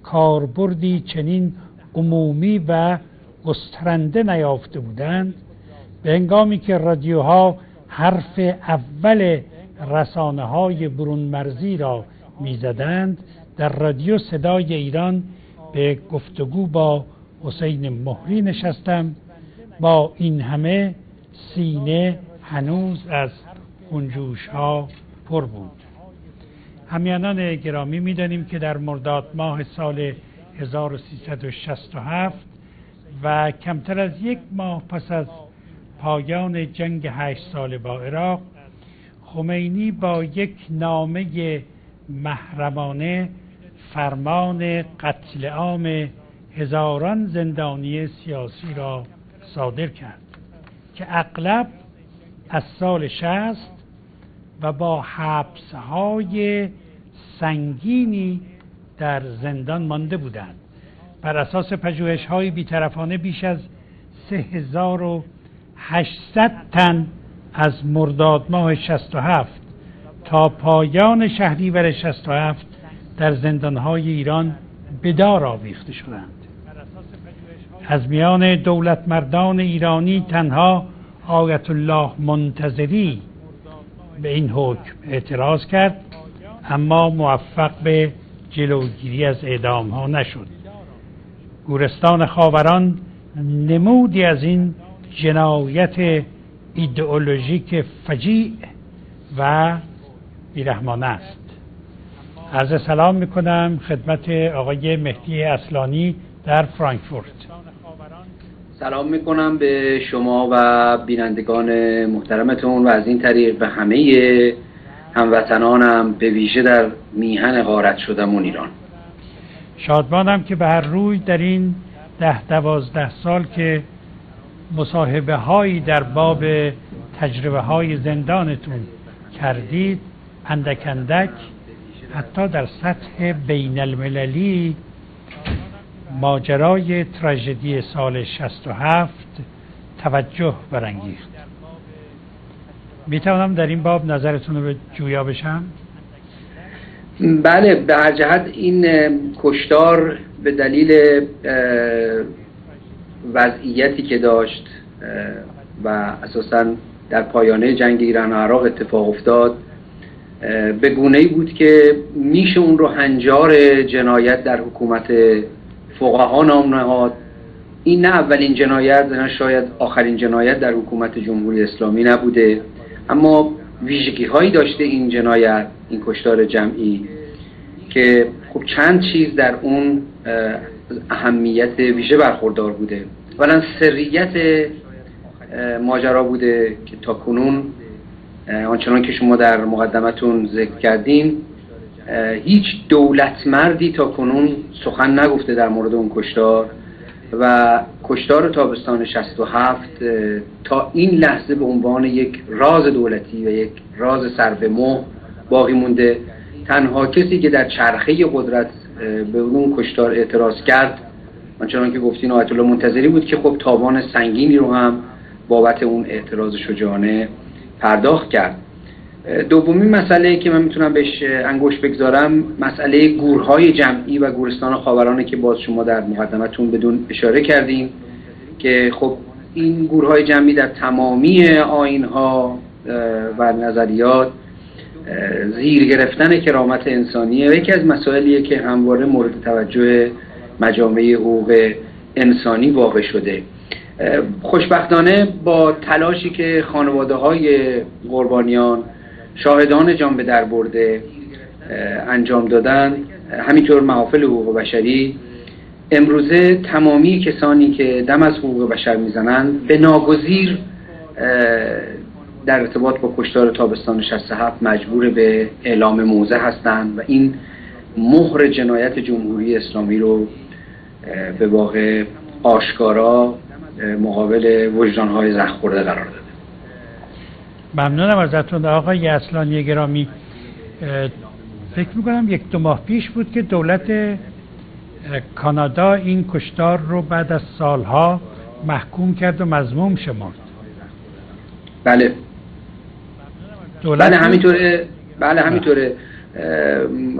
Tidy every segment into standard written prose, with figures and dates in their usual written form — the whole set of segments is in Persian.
کاربردی چنین عمومی و گسترنده نیافته بودند، به هنگامی که رادیوها حرف اول رسانه‌های برون مرزی را می‌زدند، در رادیو صدای ایران به گفتگو با حسین مهری نشستم. با این همه سینه هنوز از خونجوش‌ها پر بود. همیهنان گرامی، می‌دانیم که در مرداد ماه سال 1367 و کمتر از یک ماه پس از پایان جنگ 8 ساله با عراق، خمینی با یک نامه محرمانه فرمان قتل عام هزاران زندانی سیاسی را صادر کرد که اغلب از سال 60 و با حبس‌های سنگینی در زندان مانده بودند. بر اساس پژوهش‌های بی‌طرفانه بیش از 3800 تن از مرداد ماه 67 تا پایان شهریور 67 در زندان‌های ایران به دار آویخته شدند. از میان دولتمردان ایرانی تنها آیت الله منتظری به این حکم اعتراض کرد، اما موفق به جلوگیری از اعدام‌ها نشد. گورستان خاوران نمودی از این جنایت ایدئولوژیک فجیع و بیرحمانه است. عرض سلام میکنم خدمت آقای مهدی اصلانی در فرانکفورت. سلام میکنم به شما و بینندگان محترمتون و از این طریق به همه هموطنانم، به ویژه در میهن غارت شدمون ایران. شادمانم که به هر روی در این 10-12 سال که مصاحبه هایی در باب تجربه های زندانتون کردید، اندک اندک حتی در سطح بین المللی ماجرای تراژدی سال 67 توجه برانگیخت. میتونم در این باب نظرتون رو جویا بشم؟ بله، به هر جهت این کشتار به دلیل وضعیتی که داشت و اساساً در پایانه جنگ ایران و عراق اتفاق افتاد به گونه‌ای بود که میشه اون رو هنجار جنایت در حکومت فقها نام نهاد. این نه اولین جنایت، نه شاید آخرین جنایت در حکومت جمهوری اسلامی نبوده، اما ویژگی هایی داشته این جنایت، این کشتار جمعی، که خب چند چیز در اون اهمیت ویژه برخوردار بوده. اولا سریت ماجرا بوده که تا کنون آنچنان که شما در مقدمتون ذکر کردین هیچ دولت مردی تا کنون سخن نگفته در مورد اون کشتار و کشتار تابستان 67 تا این لحظه به عنوان یک راز دولتی و یک راز سر به مهر باقی مونده. تنها کسی که در چرخه قدرت به اون کشتار اعتراض کرد، آنچنان که گفتین، آیت الله منتظری بود که خب تاوان سنگینی رو هم بابت اون اعتراض شجاعانه پرداخت کرد. دومین مسئله که من میتونم بهش انگشت بگذارم مسئله گورهای جمعی و گورستان خاورانه که باز شما در مقدمتون بدون اشاره کردیم که خب این گورهای جمعی در تمامی آیین‌ها و نظریات زیر گرفتن کرامت انسانیه و یکی از مسائلیه که همواره مورد توجه مجامع حقوق انسانی واقع شده. خوشبختانه با تلاشی که خانواده‌های قربانیان، شاهدان جان به در برده انجام دادن، همینطور محافل حقوق بشری، امروزه تمامی کسانی که دم از حقوق بشر میزنند به ناگزیر در ارتباط با کشتار تابستان 67 مجبور به اعلام موضع هستند و این مهر جنایت جمهوری اسلامی رو به واقع آشکارا مقابل وجدان‌های زخم خورده قرار داده. ممنونم ازتون آقای اصلانی گرامی. فکر میکنم 1-2 ماه پیش بود که دولت کانادا این کشتار رو بعد از سالها محکوم کرد و مذموم شمرد. بله همینطوره.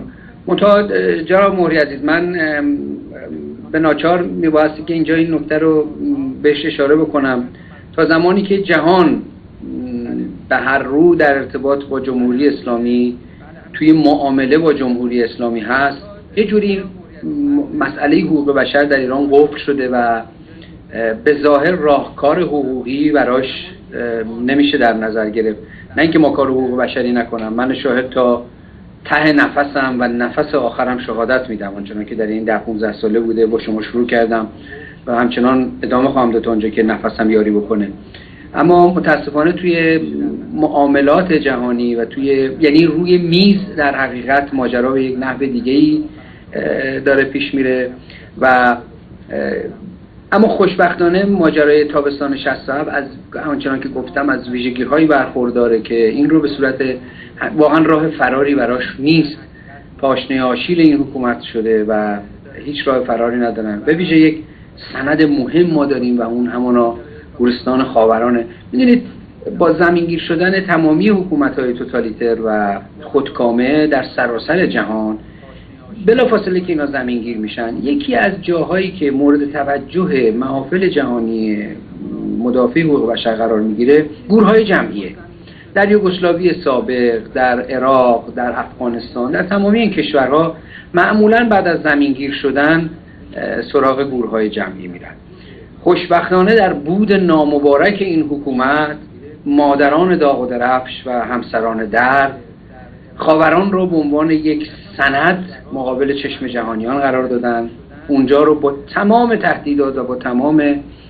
منتها جناب مهری عزیز، من به ناچار میبایستی که اینجا این نکته رو بهش اشاره بکنم. تا زمانی که جهان به هر رو در ارتباط با جمهوری اسلامی توی معامله با جمهوری اسلامی هست، یه جوری مسئله حقوق بشر در ایران قفل شده و به ظاهر راهکار حقوقی براش نمیشه در نظر گرفت. نه اینکه ما کار حقوق بشری نکنم، من شاهد تا ته نفسم و نفس آخرم شهادت میدم، آنچنان که در این 10-15 ساله بوده با شما شروع کردم و همچنان ادامه خواهم داد تا اونجا که نفسم یاری بکنه. اما متاسفانه توی معاملات جهانی و یعنی روی میز در حقیقت ماجرا به یک نحو دیگه‌ای داره پیش میره و اما خوشبختانه ماجرای تابستان 67 از آنچنان که گفتم از ویژگی‌هایی برخورداره که این رو به صورت واقعا راه فراری براش نیست. پاشنه آشیل این حکومت شده و هیچ راه فراری ندارن. به ویژه یک سند مهم ما داریم و اون همانا گورستان خاورانه. میدونید با زمینگیر شدن تمامی حکومت‌های توتالیتر و خودکامه در سراسر جهان، بلافاصله که اینا زمینگیر میشن، یکی از جاهایی که مورد توجه محافل جهانی مدافع حقوق بشر قرار میگیره گورهای جمعیه. در یوگسلاوی سابق، در عراق، در افغانستان، در تمامی این کشورها معمولاً بعد از زمینگیر شدن سراغ گورهای جمعی میرن. خوشبختانه در بود نامبارک این حکومت مادران داغ و درفش و همسران درد خاوران رو به عنوان یک سند مقابل چشم جهانیان قرار دادن. اونجا رو با تمام تهدیدات و با تمام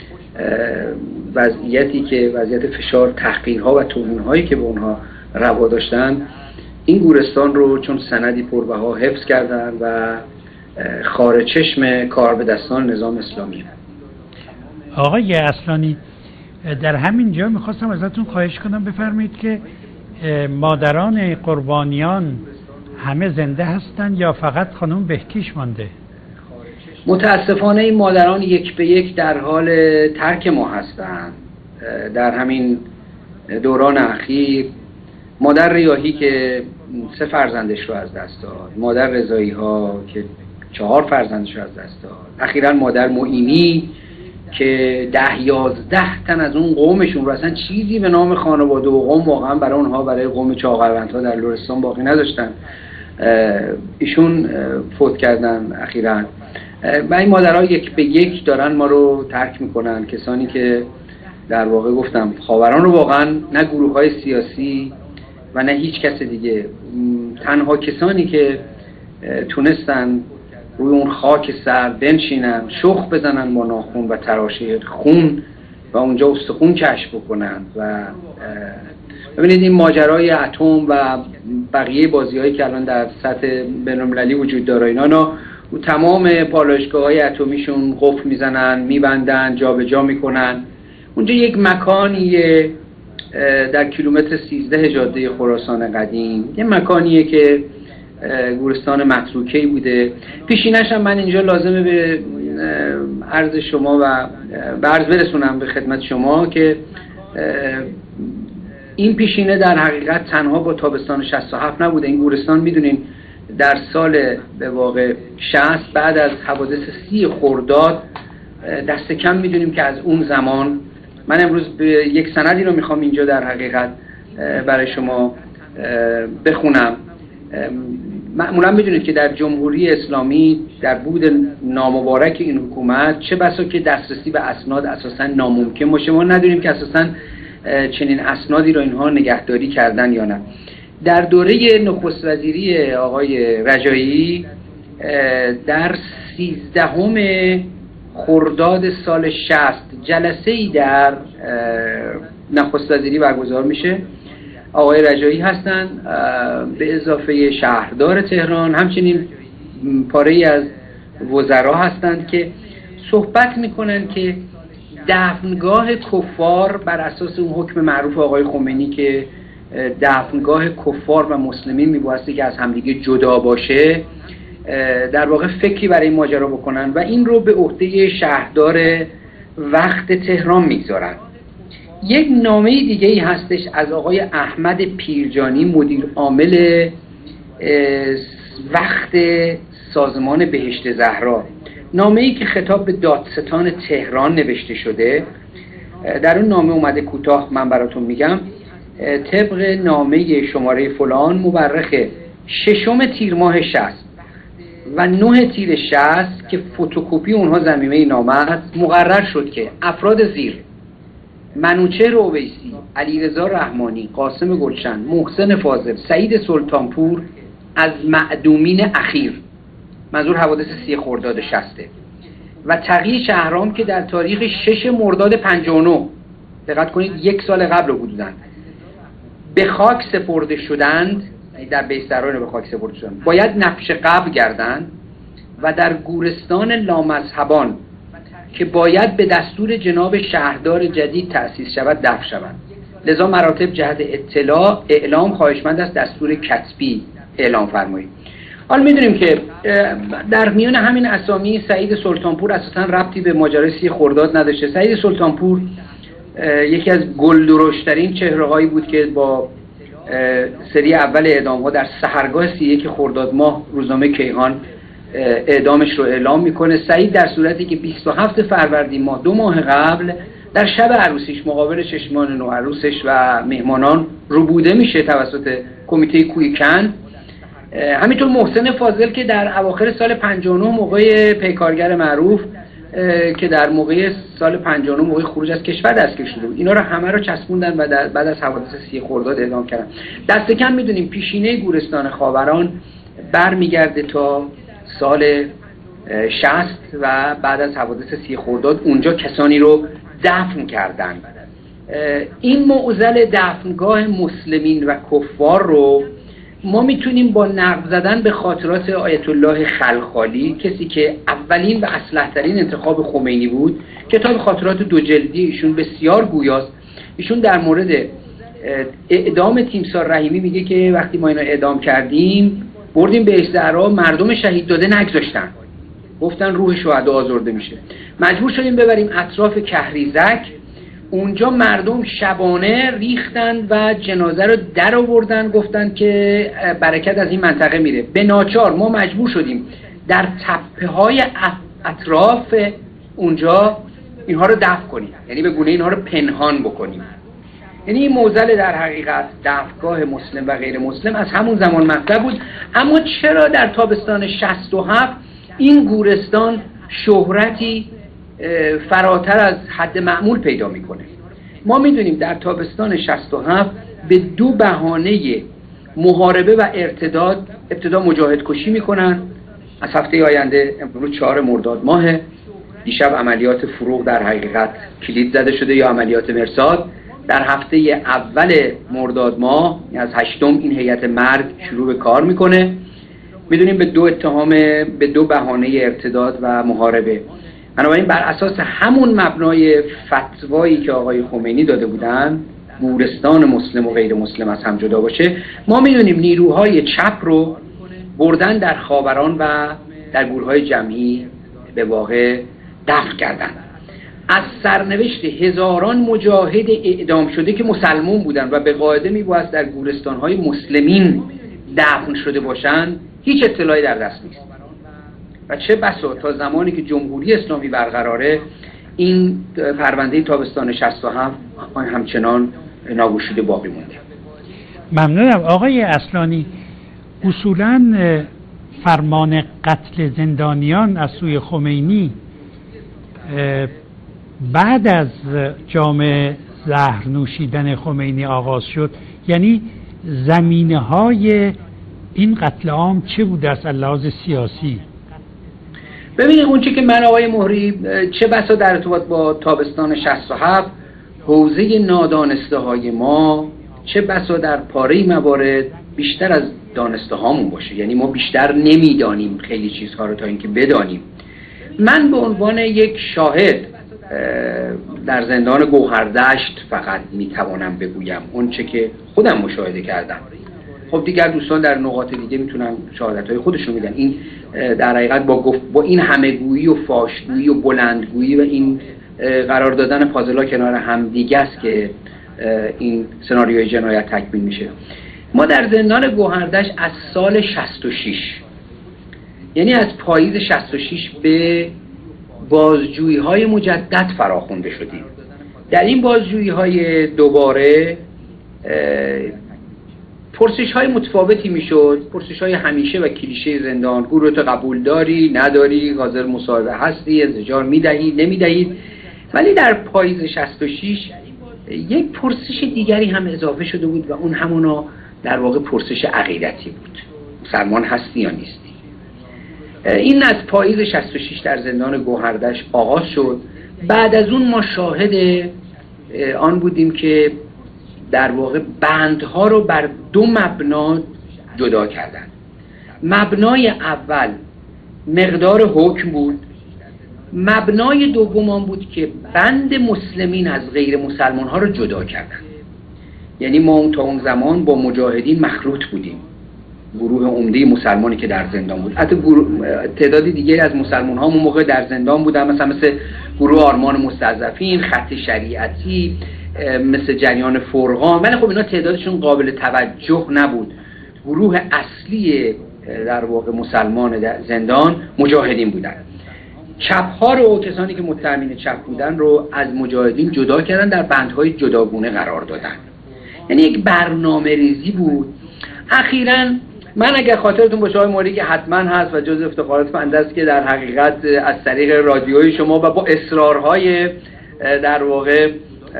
وضعیت فشار، تحقیرها و توهین‌هایی که به اونها روا داشتن، این گورستان رو چون سندی پربها حفظ کردن و خار چشم کار به دستان نظام اسلامی. آقای اصلانی، در همین جا میخواستم ازتون خواهش کنم بفرمایید که مادران قربانیان همه زنده هستند یا فقط خانم بهکیش مانده؟ متاسفانه این مادران یک به یک در حال ترک ما هستند. در همین دوران اخیر مادر ریاحی که 3 فرزندش رو از دست داد، مادر رضایی ها که 4 فرزندش رو از دست داد، اخیراً مادر معینی که 10-11 تن از اون قومشون رو اصلا چیزی به نام خانواده و قوم واقعا برای اونها، برای قوم چاقروندها در لرستان باقی نداشتن، ایشون فوت کردن اخیراً. و این مادرها یک به یک دارن ما رو ترک میکنن. کسانی که در واقع گفتم خاوران رو واقعا نه گروه‌های سیاسی و نه هیچ کس دیگه، تنها کسانی که تونستن روی اون خاک سر بنشینن، شخ بزنن با ناخون و تراشه خون و اونجا استخون کشف بکنن. و ببینید این ماجرای اتم و بقیه بازی‌هایی که الان در سطح بین‌المللی وجود داره، اینا و تمام پالایشگاه‌های اتمیشون قفل میزنن، میبندن، جابجا میکنن. اونجا یک مکانیه در کیلومتر 13 جاده خراسان قدیم، یه مکانیه که گورستان متروکه‌ای بوده. پیشینش هم من اینجا لازمه به عرض شما و به عرض برسونم به خدمت شما که این پیشینه در حقیقت تنها با تابستان 67 نبوده. این گورستان میدونین در سال به واقع 60 بعد از حوادث 30 خرداد دست کم میدونیم که از اون زمان، من امروز به یک سندی رو میخوام اینجا در حقیقت برای شما بخونم. معمولا میدونید که در جمهوری اسلامی در بود نامبارک این حکومت چه بسا که دسترسی به اسناد اساسا ناممکن باشه. ما ندونیم که اساسا چنین اسنادی رو اینها نگهداری کردن یا نه. در دوره نخست وزیری آقای رجایی در 13 خرداد سال 60 جلسه‌ای در نخست وزیری برگزار میشه. آقای رجایی هستن به اضافه شهردار تهران، همچنین پاره‌ای از وزرا هستند که صحبت میکنن که دفنگاه کفار بر اساس اون حکم معروف آقای خمینی که دفنگاه کفار و مسلمین میبایستی که از همدیگه جدا باشه، در واقع فکری برای این ماجرا بکنن و این رو به عهده شهردار وقت تهران میگذارن. یک نامه دیگه ای هستش از آقای احمد پیرجانی، مدیر عامل وقت سازمان بهشت زهرا، نامه‌ای که خطاب به دادستان تهران نوشته شده. در اون نامه اومده، کوتاه من براتون میگم. طبق نامه شماره فلان مورخ 6 تیر ماه 60 و 9 تیر 60 که فتوکپی اونها ضمیمه نامه است، مقرر شد که افراد زیر: منوچهر اویسی، علیرضا رحمانی، قاسم گلشن، محسن فاضل، سعید سلطانپور از معدومین اخیر، منظور حوادث 30 خرداد 60 و تقی شهرام که در تاریخ 6 مرداد 59، دقت کنید 1 سال قبل رو بودن، به خاک سپرده شدند، در بیستران به خاک سپرده شدند، باید نفش قبر گردند و در گورستان لامذهبان که باید به دستور جناب شهردار جدید تأسیس شود دفن شوند. لذا مراتب جهت اعلام خواهشمند است دستور کتبی اعلام فرمایید. حالا میدونیم که در میان همین اسامی سعید سلطانپور اساساً ربطی به ماجرای 30 خرداد نداشته. سعید سلطانپور یکی از گلدرشترین چهره‌هایی بود که با سری اول اعدام‌ها در سحرگاه 31 خرداد ماه روزنامه کیهان اعدامش رو اعلام میکنه. سعید در صورتی که 27 فروردین ماه 2 ماه قبل در شب عروسیش مقابل چشمان نوعروسش و مهمانان ربوده میشه توسط کمیته کوهکن. همینطور محسن فاضل که در اواخر سال 59 موقع پیکارگر معروف که در موقع سال 59 موقع خروج از کشور دستگیر شده بود، اینا رو همه رو چسبوندن و بعد از حوادث 30 خرداد اعدام کردن. دست کم میدونیم پیشینه گورستان خاوران برمیگرده تا سال 60 و بعد از حوادث 30 خرداد اونجا کسانی رو دفن کردن. این معضل دفنگاه مسلمین و کفار رو ما میتونیم با نقد زدن به خاطرات آیت الله خلخالی، کسی که اولین و اصلح ترین انتخاب خمینی بود، کتاب خاطرات 2 جلدی ایشون بسیار گویاست. ایشون در مورد اعدام تیمسار رحیمی میگه که وقتی ما اینا اعدام کردیم بردیم بهشت زهرا، مردم شهید داده نگذاشتن، گفتن روح شهدا آزرده میشه، مجبور شدیم ببریم اطراف کهریزک، اونجا مردم شبانه ریختن و جنازه رو در آوردن، گفتن که برکت از این منطقه میره. به ناچار ما مجبور شدیم در تپه های اطراف اونجا اینها رو دفن کنیم، یعنی به گونه اینها رو پنهان بکنیم. یعنی این معضل در حقیقت دفنگاه مسلم و غیر مسلم از همون زمان مطرح بود. اما چرا در تابستان 67 این گورستان شهرتی فراتر از حد معمول پیدا میکنه؟ ما میدونیم در تابستان 67 به 2 بهانه محاربه و ارتداد ابتدا مجاهد کشی میکنن. از هفته آینده، امروز 4 مرداد ماه، دیشب عملیات فروغ در حقیقت کلید زده شده یا عملیات مرصاد. در هفته اول مرداد ماه از 8م این هیئت مرگ شروع به کار میکنه. میدونیم به 2 اتهام، به 2 بهانه ارتداد و محاربه. بنابراین بر اساس همون مبنای فتوایی که آقای خمینی داده بودن گورستان مسلم و غیر مسلم از هم جدا باشه، ما میدونیم نیروهای چپ رو بردن در خاوران و در گورهای جمعی به واقع دفن کردن. از سرنوشت هزاران مجاهد اعدام شده که مسلمان بودن و به قاعده میباید در گورستانهای مسلمین دفن شده باشند هیچ اطلاعی در دست نیست و چه بسا تا زمانی که جمهوری اسلامی برقراره این پرونده تابستان 67 همچنان ناگشوده باقی مونده. ممنونم آقای اصلانی. اصولاً فرمان قتل زندانیان از سوی خمینی بعد از جام زهر نوشیدن خمینی آغاز شد، یعنی زمینه‌های این قتل عام چه بوده از لحاظ سیاسی؟ ببینید اون چی که من آقای مهری چه بسا در ارتباط با تابستان 67 حوزه نادانسته های ما چه بسا در پاره موارد بیشتر از دانسته هامون باشه، یعنی ما بیشتر نمیدانیم خیلی چیزها رو تا اینکه بدانیم. من به عنوان یک شاهد در زندان گوهردشت فقط میتوانم بگویم اون چه که خودم مشاهده کردم. خب دیگر دوستان در نقاط دیگه میتونن شهادت‌های خودشون میدن. این در حقیقت با این همه‌گویی و فاشگویی و بلندگویی و این قرار دادن پازل‌ها کنار هم دیگه است که این سناریوی جنایت تکمیل میشه. ما در زندان گوهردشت از سال 66 یعنی از پاییز 66 به بازجویی‌های مجدد فراخوانده شدیم. در این بازجویی‌های دوباره پرسش‌های متفاوتی میشد، پرسش‌های همیشه و کلیشه زندان: گروه تو قبول داری، نداری، حاضر مصاحبه هستی، انزجار میدهید، نمیدهید. ولی در پاییز 66 یک پرسش دیگری هم اضافه شده بود و اون همونا در واقع پرسش عقیدتی بود: مسلمان هستی یا نیستی؟ این از پاییز 66 در زندان گوهردش آغاز شد. بعد از اون ما شاهد آن بودیم که در واقع بندها رو بر دو مبنا جدا کردن. مبنای اول مقدار حکم بود، مبنای دوم آن بود که بند مسلمین از غیر مسلمان ها رو جدا کردن. یعنی ما تا اون زمان با مجاهدین مخلوط بودیم، گروه عمده مسلمانی که در زندان بود. حتی تعدادی دیگری از مسلمان ها اون موقع در زندان بودن، مثل گروه آرمان مستضعفین، خط شریعتی، مثل جریان فرقان. ولی خب اینا تعدادشون قابل توجه نبود. گروه اصلی در واقع مسلمان در زندان مجاهدین بودن. چپ‌ها رو، کسانی که متهمین چپ بودن رو از مجاهدین جدا کردن، در بندهای جداگونه قرار دادن. یعنی یک برنامه ریزی بود. اخیراً من اگر خاطرتون باشه آقای موری که حتما هست و جز افتخارات بنده است که در حقیقت از طریق رادیوی شما و با اصرارهای در واقع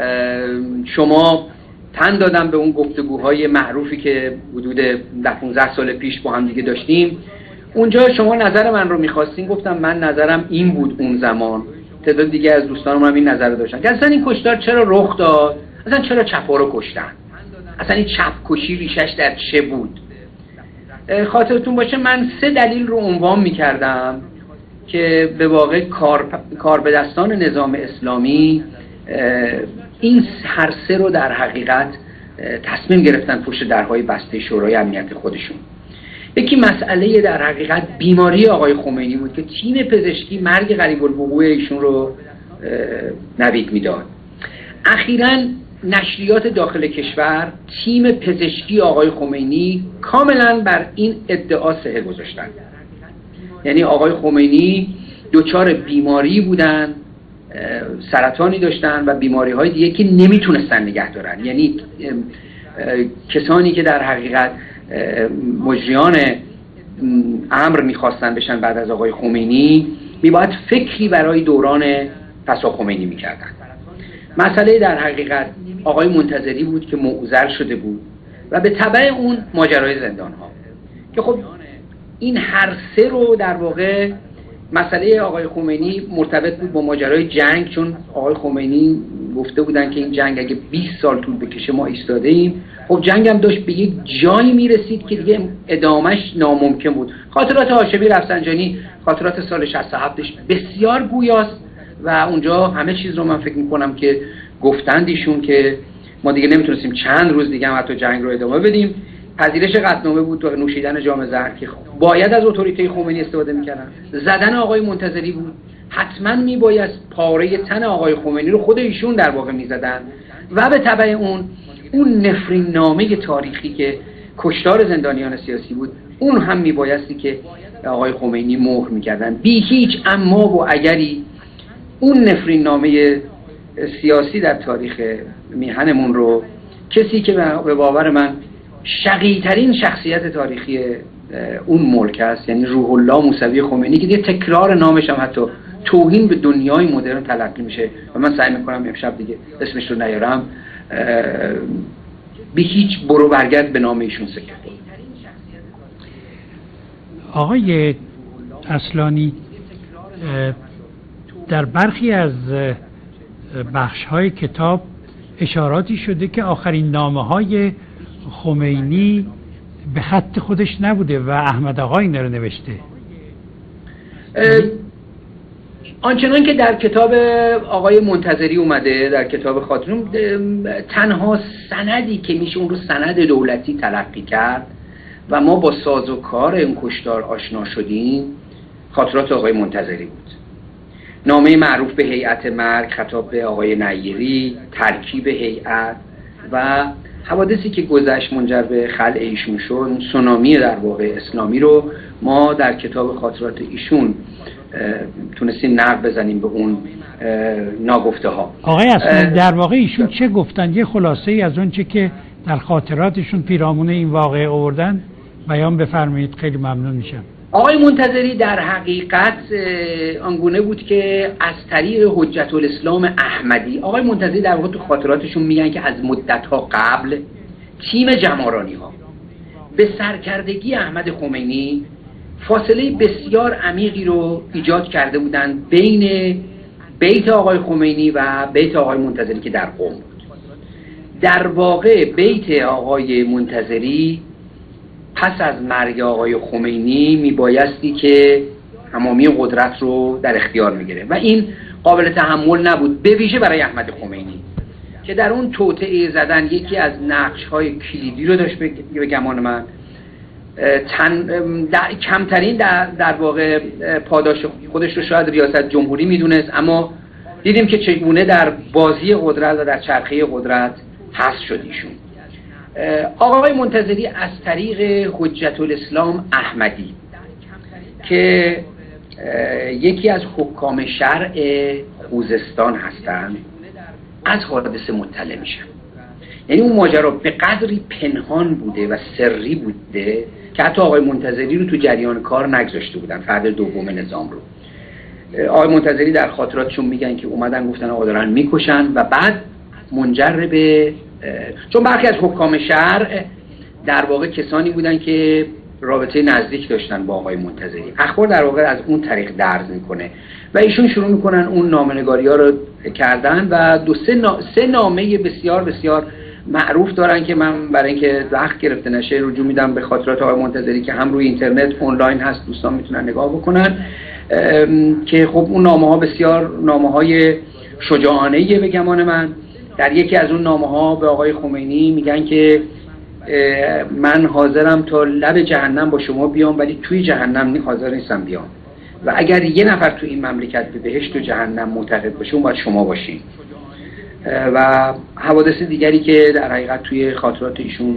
شما تن دادم به اون گفتگوهای معروفی که حدود 10-15 سال پیش با هم دیگه داشتیم. اونجا شما نظر من رو می‌خواستین، گفتم من نظرم این بود اون زمان. تعداد دیگه از دوستانم هم این نظر رو داشتن که اصلا این کشتار چرا رخ داد، اصلا چرا چپا رو کشتن، اصلا این چپ کشی ریشش در چه بود. خاطرتون باشه من 3 دلیل رو عنوان می‌کردم که به واقع کار به دستان نظام اسلامی این هر 3 رو در حقیقت تصمیم گرفتن پشت درهای بسته شورای امنیت خودشون. یکی مسئله در حقیقت بیماری آقای خمینی بود که تیم پزشکی مرگ قریب الوقوع ایشون رو نوید میداد. اخیراً نشریات داخل کشور تیم پزشکی آقای خمینی کاملا بر این ادعا صحه گذاشتن. یعنی آقای خمینی دچار بیماری بودن، سرطانی داشتن و بیماری‌های دیگه که نمیتونستن نگه دارن. یعنی کسانی که در حقیقت مجریان امر میخواستن بشن بعد از آقای خمینی میباید فکری برای دوران پسا خمینی میکردن. مسئله در حقیقت آقای منتظری بود که معزل شده بود و به تبع اون ماجرای زندان ها که خب این هر 3 رو در واقع مسئله آقای خمینی مرتبط بود با ماجرای جنگ، چون آقای خمینی گفته بودن که این جنگ اگه 20 سال طول بکشه ما ایستاده ایم. خب جنگ هم داشت به یک جایی میرسید که دیگه ادامش ناممکن بود. خاطرات هاشمی رفسنجانی، خاطرات سال 67ش بسیار گویاست و اونجا همه چیز رو من فکر میکنم که گفتند ایشون که ما دیگه نمیتونستیم چند روز دیگه هم حتی جنگ رو ادامه بدیم. پذیرش قطعنامه بود تو نوشیدن جام زهر که باید از اتوریته خمینی استفاده میکردن. زدن آقای منتظری بود، حتما میبایست پاره تن آقای خمینی رو خود ایشون در واقع میزدن و به تبع اون نفرین نامه تاریخی که کشتار زندانیان سیاسی بود اون هم میبایستی که آقای خمینی مهر میکردن. بی هیچ اما و اگری اون نفرین نامه سیاسی در تاریخ میهنمون رو کسی که به باور من شقی‌ترین شخصیت تاریخی اون ملک است، یعنی روح الله موسوی خمینی که دیگه تکرار نامش هم حتی توهین به دنیای مدرن تلقی میشه و من سعی میکنم امشب دیگه اسمش رو نیارم، بی هیچ برو برگرد به نام ایشون سکه. آقای اصلانی، در برخی از بخش‌های کتاب اشاراتی شده که آخرین نامه‌های خمینی به خط خودش نبوده و احمد آقا این رو نوشته. آنچنان که در کتاب آقای منتظری اومده، در کتاب خاطرم، تنها سندی که میشه اون رو سند دولتی تلقی کرد و ما با ساز و کار این کشتار آشنا شدیم خاطرات آقای منتظری بود. نامه معروف به هیئت مرگ، خطاب به آقای نیری، ترکیب هیئت و حوادثی که گذشت منجر به خلع ایشون شد، سونامی در واقع اسلامی رو ما در کتاب خاطرات ایشون تونستیم نقد بزنیم به اون ناگفته ها. آقای اصلا در واقع ایشون چه گفتن؟ یه خلاصه ای از اون چه که در خاطراتشون پیرامون این واقعه آوردن بیان بفرمایید، خیلی ممنون میشم. آقای منتظری در حقیقت آنگونه بود که از طریق حجت الاسلام احمدی، آقای منتظری در واقع تو خاطراتشون میگن که از مدت‌ها قبل تیم جمارانی ها به سرکردگی احمد خمینی فاصله بسیار عمیقی رو ایجاد کرده بودند بین بیت آقای خمینی و بیت آقای منتظری که در قم بود. در واقع بیت آقای منتظری پس از مرگ آقای خمینی میبایستی که تمامی قدرت رو در اختیار میگیره و این قابل تحمل نبود، به ویژه برای احمد خمینی که در اون توطئه زدن یکی از نقش‌های کلیدی رو داشت به گمان من. کمترین در واقع پاداش خودش رو شاید ریاست جمهوری میدونست، اما دیدیم که چگونه در بازی قدرت و در چرخه قدرت حذف شد ایشون. آقای منتظری از طریق حجت الاسلام احمدی که یکی از حکام شرع خوزستان هستند از حادثه مطلع میشن. یعنی اون ماجرا به قدری پنهان بوده و سری بوده که حتی آقای منتظری رو تو جریان کار نگذاشته بودن، فرد دوم نظام رو. آقای منتظری در خاطراتشون میگن که اومدن گفتن آقا دارن میکشن و بعد منجر به، چون برخی از حکام شرع در واقع کسانی بودن که رابطه نزدیک داشتن با آقای منتظری، اخبار در واقع از اون طریق درز میکنه و ایشون شروع میکنن اون نامه‌نگاری ها رو کردن و سه نامه بسیار بسیار معروف دارن که من برای اینکه وقت گرفته نشه رجوع میدم به خاطرات آقای منتظری که هم روی اینترنت اونلاین هست، دوستان میتونن نگاه بکنن که خب اون نامه ها بسیار نامه های شجاعانه‌ایه به گمان من. در یکی از اون نامه ها به آقای خمینی میگن که من حاضرم تا لب جهنم با شما بیام ولی توی جهنم حاضر نیستم بیام و اگر یه نفر توی این مملکت به بهشت و جهنم معتقد باشه اون باید شما باشین. و حوادث دیگری که در حقیقت توی خاطرات ایشون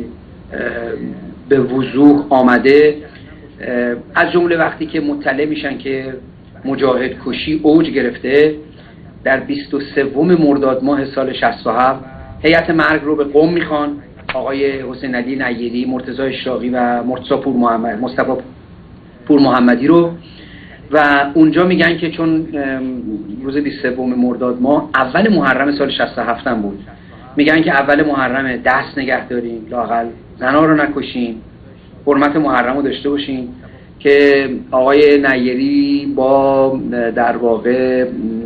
به وضوح آمده، از جمله وقتی که مطلع میشن که مجاهد کشی اوج گرفته در 23 مرداد ماه سال 67 هیئت مرگ رو به قم میخوان، آقای حسین علی نیری، مرتضی اشراقی و مصطفی پور محمدی رو، و اونجا میگن که چون روز 23 مرداد ماه اول محرم سال 67 هم بود، میگن که اول محرم دست نگه داریم، لااقل زنا رو نکشیم، حرمت محرم رو داشته باشیم. که آقای نیری با در واقع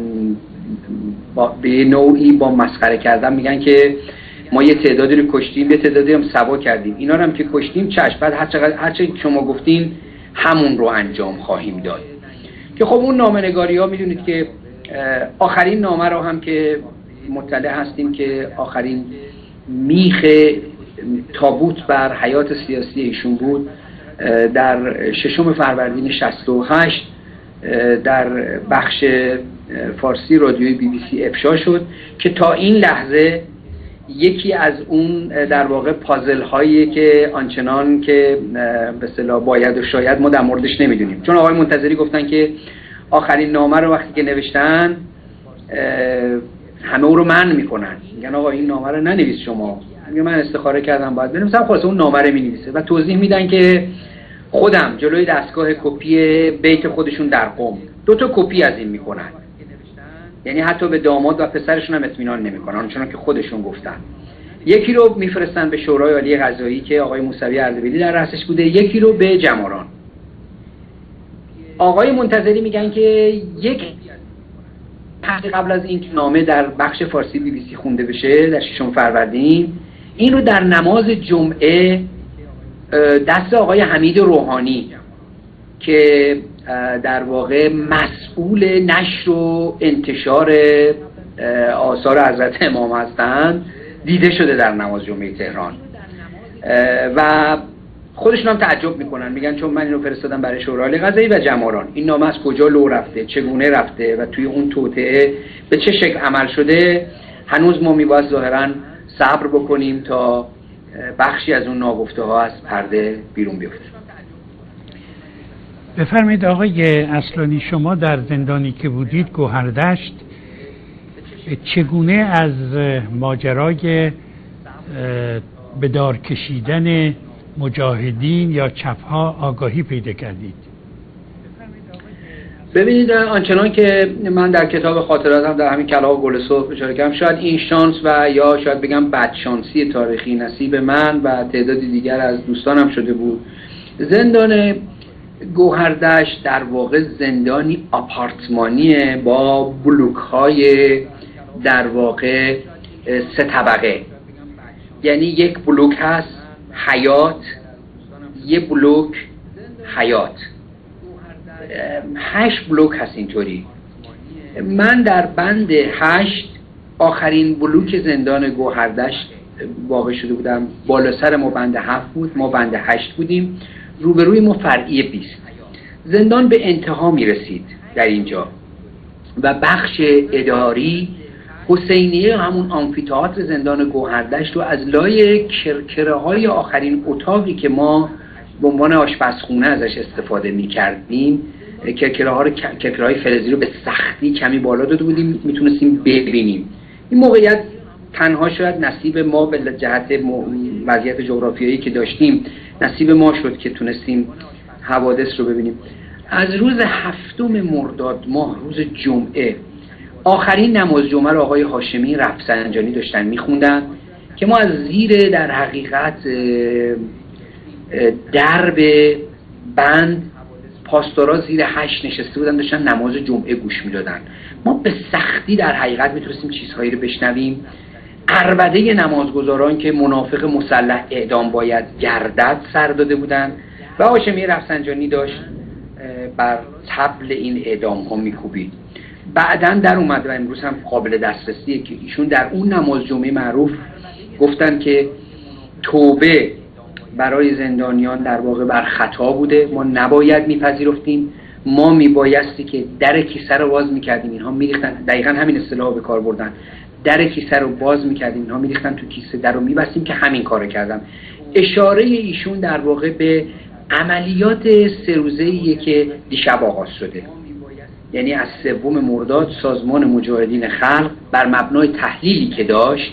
به نوعی با مسخره کردن میگن که ما یه تعدادی رو کشتیم، یه تعدادی هم سوا کردیم، اینا رو هم که کشتیم چشم، بعد هرچه شما گفتین همون رو انجام خواهیم داد. که خب اون نامه‌نگاری ها میدونید که آخرین نامه رو هم که مطلع هستیم که آخرین میخ تابوت بر حیات سیاسی ایشون بود، در 6 فروردین 68 در بخش فارسی رادیوی BBC افشا شد که تا این لحظه یکی از اون در واقع پازل هایی که آنچنان که به اصطلاح باید و شاید ما در موردش نمیدونیم، چون آقای منتظری گفتن که آخرین نامه رو وقتی که نوشتن همه او رو منع میکنن، میگن آقا این نامه رو ننویس شما، میگه من استخاره کردم باید بنویسم، خلاص اون نامه رو مینویسه و توضیح میدن که خودم جلوی دستگاه کپی بیت خودشون در قم 2 تا کپی از این میکنن، یعنی حتی به داماد و پسرشون هم اطمینان نمیکنن آنچنان که خودشون گفتن. یکی رو میفرستن به شورای عالی قضایی که آقای موسوی اردبیلی در رأسش بوده، یکی رو به جماران. آقای منتظری میگن که یک قبل از این نامه در بخش فارسی BBC خونده بشه در 6 فروردین، این رو در نماز جمعه دست آقای حمید روحانی که در واقع مسئول نشر و انتشار آثار حضرت امام هستند دیده شده در نماز جمعه تهران و خودشون هم تعجب میکنن، میگن چون من اینو فرستادم برای شورای قضایی و جماران، این نامه از کجا لو رفته، چگونه رفته و توی اون توطئه به چه شکل عمل شده، هنوز ما میباید ظاهرا صبر بکنیم تا بخشی از اون ناگفته ها از پرده بیرون بیفته. بفرمایید آقای اصلانی، شما در زندانی که بودید گوهردشت چگونه از ماجرای به دار کشیدن مجاهدین یا چپ‌ها آگاهی پیدا کردید؟ ببینید، آنچنان که من در کتاب خاطراتم در همین کلاغ گل صبح اشاره کردم، شاید این شانس و یا شاید بگم بدشانسی تاریخی نصیب من و تعدادی دیگر از دوستانم شده بود. زندان گوهردشت در واقع زندانی آپارتمانیه با بلوک‌های در واقع 3 طبقه. یعنی یک بلوک هست حیات، یک بلوک حیات، 8 بلوک هست اینطوری. من در بند 8 آخرین بلوک زندان گوهردشت واقع شده بودم. بالا سر ما بند 7 بود، ما بند 8 بودیم، روبروی ما فرعی 20. زندان به انتها می رسید در اینجا و بخش اداری حسینیه، همون آمفی‌تئاتر زندان گوهردشت، و از لای کرکره های آخرین اتاقی که ما به عنوان آشپزخونه ازش استفاده می کردیم، کرکره های فلزی رو به سختی کمی بالا داده بودیم، میتونستیم ببینیم. این موقعیت تنها شاید نصیب ما به جهت وضعیت جغرافیایی که داشتیم نصیب ما شد که تونستیم حوادث رو ببینیم. از روز 7 مرداد ماه، روز جمعه، آخرین نماز جمعه رو آقای هاشمی رفسنجانی داشتن میخوندن که ما از زیر در حقیقت درب بند پاستورا زیر 8 نشسته بودن، داشتن نماز جمعه گوش میدادن. ما به سختی در حقیقت میتونستیم چیزهایی رو بشنویم. عربده نمازگزاران که منافق مسلح اعدام باید گردد سر داده بودن و هاشمی رفسنجانی داشت بر طبل این اعدام ها میکوبید. بعدن در اومد و امروز هم قابل دسترسیه که ایشون در اون نماز جمعه معروف گفتن که توبه برای زندانیان در واقع بر خطا بوده، ما نباید میپذیرفتیم، ما میبایستی که در کیسه رو باز میکردیم، اینها میریختن، دقیقا همین اصطلاح به کار بردن، در کیسه رو باز میکردیم، اینها میریختن تو کیسه، در رو میبستیم که همین کارو کردم. اشاره ایشون در واقع به عملیات 3 روزه‌ایه که دیشب آغاز شده. یعنی از 3 مرداد سازمان مجاهدین خلق بر مبنای تحلیلی که داشت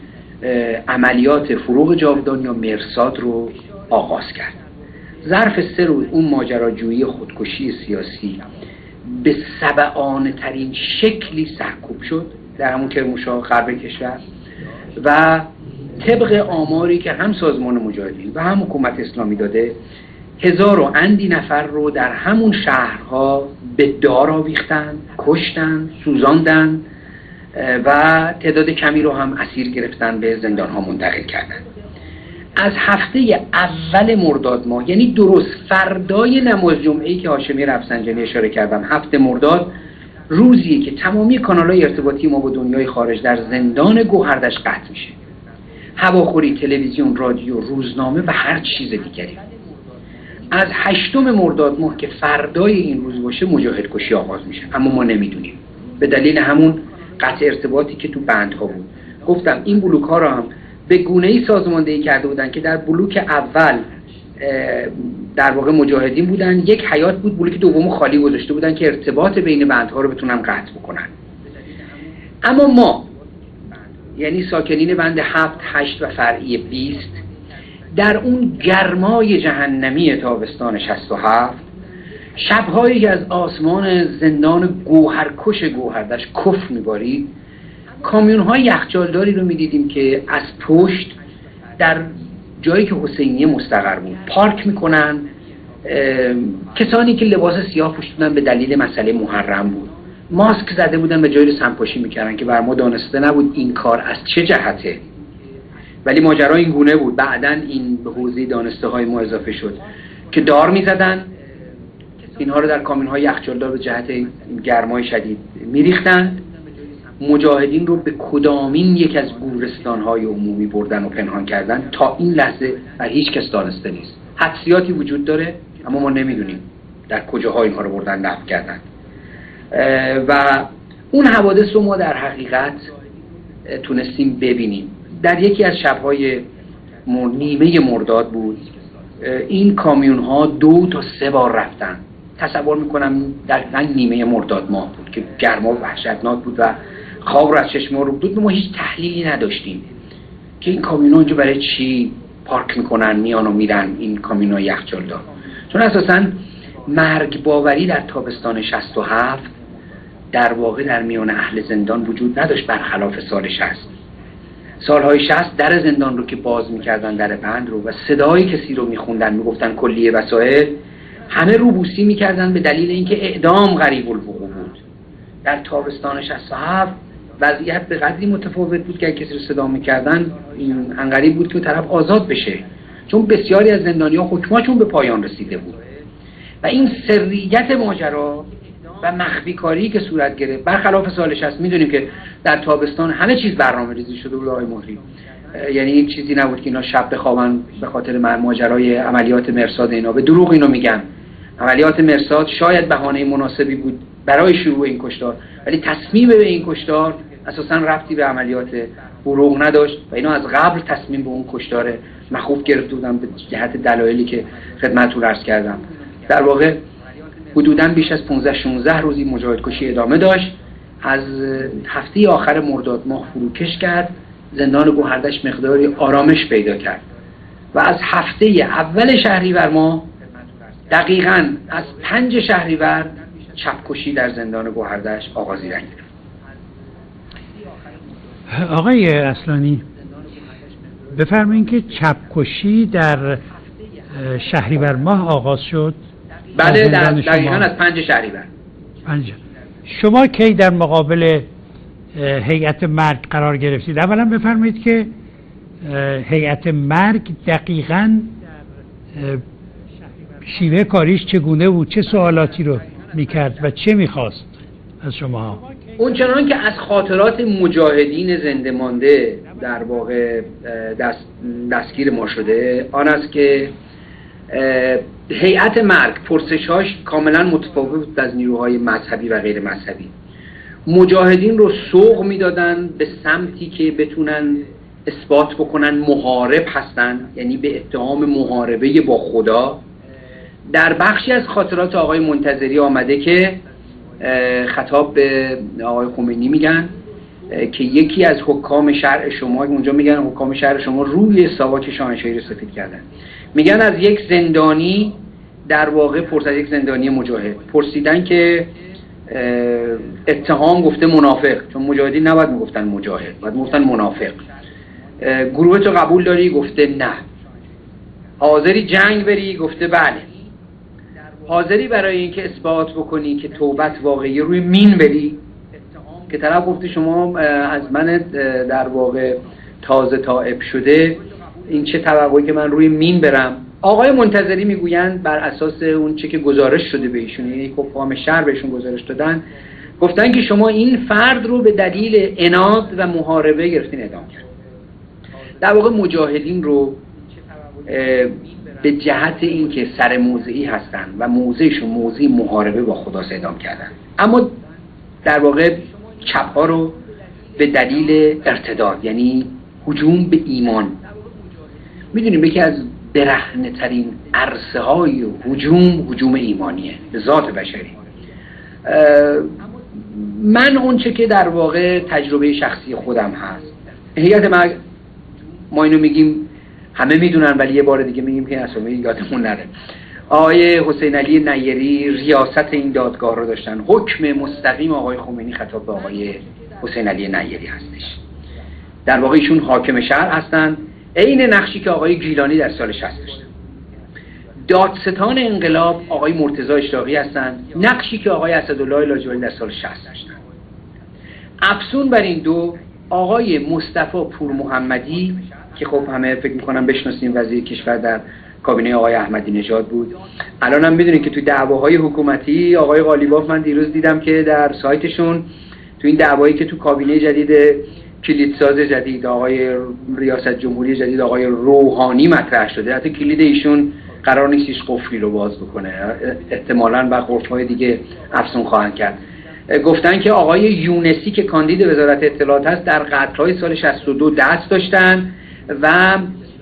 عملیات فروغ جاودانی یا مرصاد رو آغاز کرد. ظرف 3 روز اون ماجراجویی خودکشی سیاسی به سبعانه ترین شکلی سرکوب شد در همون کرمانشاه غرب کشور و طبق آماری که هم سازمان مجاهدین و هم حکومت اسلامی داده 1000 و اندی نفر رو در همون شهرها به دار آویختن، کشتن، سوزاندن و تعداد کمی رو هم اسیر گرفتن، به زندانها منتقل کردن. از هفته اول مرداد ماه، یعنی درست فردای نماز جمعه‌ای که هاشمی رفسنجانی اشاره کردم، 7 مرداد، روزیه که تمامی کانال‌های ارتباطی ما با دنیای خارج در زندان گوهردشت قطع میشه. هواخوری، تلویزیون، رادیو، روزنامه و هر چیز دیگری. از 8 مرداد ماه که فردای این روز باشه مجاهدکشی آغاز میشه، اما ما نمیدونیم به دلیل همون قطع ارتباطی که تو بندها بود. گفتم این بلوک ها را هم به گونه‌ای سازماندهی کرده بودن که در بلوک اول در واقع مجاهدین بودن، یک حیات بود، بلوک دوم خالی گذاشته بودن که ارتباط بین بندها رو بتونن قطع بکنن. اما ما، یعنی ساکنین بند 7، 8 و فرعی 20، در اون گرمای جهنمی تابستان 67 شب‌هایی که از آسمان زندان گوهرکش گوهردشت کف می‌بارید، کامیون‌های یخچالداری رو می‌دیدیم که از پشت در جایی که حسینیه مستقر بود پارک می‌کنن. کسانی که لباس سیاه پوشیدن به دلیل مسئله محرم بود، ماسک زده بودن و جایی رو سمپاشی می‌کردن که بر ما دانسته نبود این کار از چه جهته، ولی ماجرا این گونه بود. بعدن این به حوزه دانسته های ما اضافه شد که دار می‌زدن، اینها رو در کامیون‌های یخچالدار به جهت گرمای شدید می‌ریختند. مجاهدین رو به کدامین یک از گورستان‌های عمومی بردن و پنهان کردن تا این لحظه و هیچ کس دانسته نیست. حدسیاتی وجود داره اما ما نمیدونیم در کجاها اینها رو بردن دفن کردن. و اون حوادث رو ما در حقیقت تونستیم ببینیم. در یکی از شب‌های نیمه مرداد بود، این کامیون ها 2 تا 3 بار رفتن. تصور میکنم در نیمه مرداد ماه بود که گرما وحشتناک بود و خواب رو از چشم ما رو بود. ما هیچ تحلیلی نداشتیم که این کامیون ها اینجا برای چی پارک میکنن، میان و میرن این کامیون ها یخچالدار. چون اساساً مرگ باوری در تابستان 67 در واقع در میان اهل زندان وجود نداشت، برخلاف سال 60. سالهای 60 در زندان رو که باز میکردن، در بند رو، و صدای کسی رو میخوندن، میگفتن کلیه وسایل، همه روبوسی میکردن به دلیل اینکه اعدام قریب الوقوع بود. در تابستان 67 وضعیت به قدری متفاوت بود که کسی رو صدا میکردن این انقریب بود که طرف آزاد بشه، چون بسیاری از زندانی‌ها حکماشون به پایان رسیده بود. و این سریت ماجرا و مخفی کاری که صورت گرفت، برخلاف سال 60 میدونیم که در تابستان همه چیز برنامه‌ریزی شده بود آقای مهری، یعنی یک چیزی نبود که اینا شب بخوابن به خاطر ماجرای عملیات مرصاد. اینا به دروغ اینو میگن. عملیات مرصاد شاید بهانه مناسبی بود برای شروع این کشتار، ولی تصمیم به این کشتار اساساً ربطی به عملیات بروغ نداشت و اینا از قبل تصمیم به اون کشتار مخوف گرفته بودن به جهت دلایلی که خدمتتون عرض کردم. در واقع حدوداً بیش از 15-16 روزی مجاهدکشی ادامه داشت. از هفته آخر مرداد ماه فروکش کرد، زندان گوهردش مقداری آرامش پیدا کرد و از هفته اول شهریور ماه دقیقاً از 5 شهریور چپکشی در زندان گوهردش آغازی رنگ گرفت. آقای اصلانی بفرمایید که چپکشی در شهریور ماه آغاز شد؟ بله، دقیقاً از 5 شهریور. 5. شما کی در مقابل هیئت مرگ قرار گرفتید؟ اولا بفرمایید که هیئت مرگ دقیقاً شیوه کاریش چگونه بود، چه سوالاتی رو میکرد و چه میخواست از شما؟ اون چنان که از خاطرات مجاهدین زنده مانده در واقع دستگیر ما شده آن است که هیئت مرگ پرسش‌هاش کاملا متفاوت بود از نیروهای مذهبی و غیر مذهبی. مجاهدین رو سوق میدادن به سمتی که بتونن اثبات بکنن محارب هستن، یعنی به اتهام محاربه با خدا. در بخشی از خاطرات آقای منتظری آمده که خطاب به آقای خمینی میگن که یکی از حکام شرع شما، اونجا میگن حکام شرع شما روی ساواک شاهنشاهی رو سفید کردن، میگن از یک زندانی در واقع از یک زندانی مجاهد پرسیدن که اتهام گفته منافق، چون مجاهدین نباید میگفتن مجاهد، باید میگفتن منافق. گروه تو قبول داری؟ گفته نه. حاضری جنگ بری؟ گفته بله. حاضری برای اینکه اثبات بکنی که توبت واقعی روی مین بری؟ که طرف گفته شما از من در واقع تازه تائب شده، این چه توقعی که من روی مین برم؟ آقای منتظری میگویند بر اساس اون چه که گزارش شده به ایشون، یعنی حکام شهر بهشون گزارش دادن، گفتن که شما این فرد رو به دلیل عناد و محاربه گرفتین اعدام کرد. در واقع مجاهدین رو به جهت اینکه سر موضعی هستن و موضعشون موضع محاربه با خدا اعدام کردن، اما در واقع چپ‌ها رو به دلیل ارتداد، یعنی هجوم به ایمان. میدونیم یکی از برهنه ترین عرصه های هجوم ایمانیه به ذات بشری. من اون چه که در واقع تجربه شخصی خودم هست، هیئت مرگ، ما اینو میگیم همه میدونن ولی یه بار دیگه میگیم که اسامی یادمون نره، آقای حسین علی نیری ریاست این دادگاه رو داشتن. حکم مستقیم آقای خمینی خطاب به آقای حسین علی نیری هستش. در واقع ایشون حاکم شهر هستن، عین نقشی که آقای گیلانی در سال 60 داشتن. دادستان انقلاب آقای مرتضی اشراقی هستن، نقشی که آقای اسدالله لاجوردی در سال 60 داشتن. افسون بر این دو آقای مصطفی پور محمدی که خب همه فکر میکنم بشناسیم، وزیر کشور در کابینه آقای احمدی نژاد بود. الان هم میدونید که توی دعواهای حکومتی آقای قالیباف، من دیروز دیدم که در سایتشون تو این دعوایی که تو کابینه جدید کلیدساز جدید آقای ریاست جمهوری جدید آقای روحانی مطرح شده، حتی کلید ایشون قرار نیست هیچ قفلی رو باز بکنه، احتمالاً با قفل‌های دیگه افسون خواهند کرد. گفتن که آقای یونسی که کاندید وزارت اطلاعات هست در قتل‌های سال 62 دست داشتن و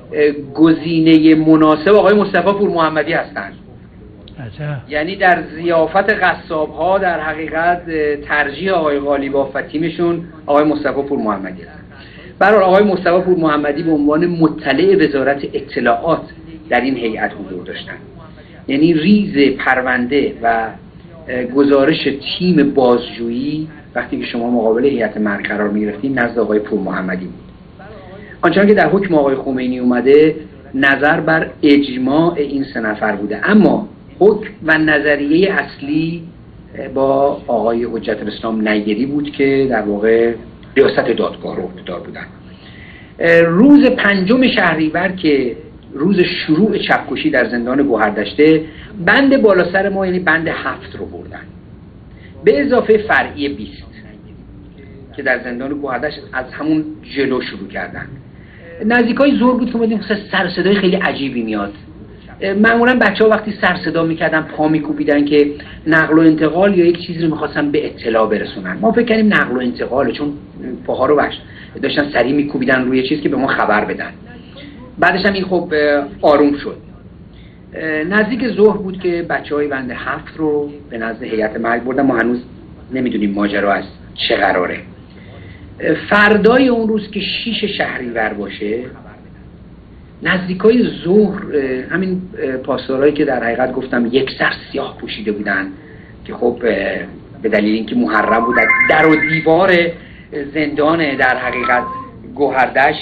گزینه مناسب آقای مصطفی پور محمدی هستند. یعنی در ضیافت قصاب‌ها در حقیقت ترجیح آقای غالیباف و تیمشون آقای مصطفی پور محمدی هستند. برای آقای مصطفی پور محمدی به عنوان مطلع وزارت اطلاعات در این هیئت حضور داشتند. یعنی ریز پرونده و گزارش تیم بازجویی وقتی که شما مقابل هیئت مرگ قرار می‌گرفتید نزد آقای پور محمدی بود. آنچنان که در حکم آقای خمینی اومده نظر بر اجماع این 3 نفر بوده، اما حکم و نظریه اصلی با آقای حجت الاسلام نیری بود که در واقع ریاست دادگاه رو عهده‌دار بودن. روز 5 شهریور که روز شروع چپکشی در زندان گوهردشته، بند بالا سر ما یعنی بند 7 رو بردن به اضافه فرعی 20 که در زندان گوهردشت از همون جلو شروع کردن. نزدیکای ظهر بود که اومدیم سر صدای خیلی عجیبی میاد. معمولا بچه‌ها وقتی سر صدا میکردن پا میکوبیدن که نقل و انتقال یا یک چیزی رو میخواستن به اطلاع برسونن. ما فکر کردیم نقل و انتقاله، چون پاها رو داشتن سری میکوبیدن روی چیز که به ما خبر بدن. بعدش هم این خب آروم شد. نزدیک ظهر بود که بچه‌های بند 7 رو به نزد هیئت مرگ بردن. ما هنوز نمیدونیم ماجرا از چه قراره. فردای اون روز که 6 شهریور باشه، نزدیکای ظهر، همین پاسدارایی که در حقیقت گفتم یک سر سیاه پوشیده بودن که خب به دلیل اینکه محرم بود در و دیوار زندان در حقیقت گوهردشت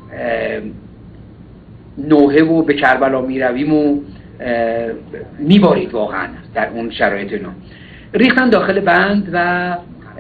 نوحه و به کربلا میرویم و میبارید واقعا در اون شرایط اینا. ریختن داخل بند و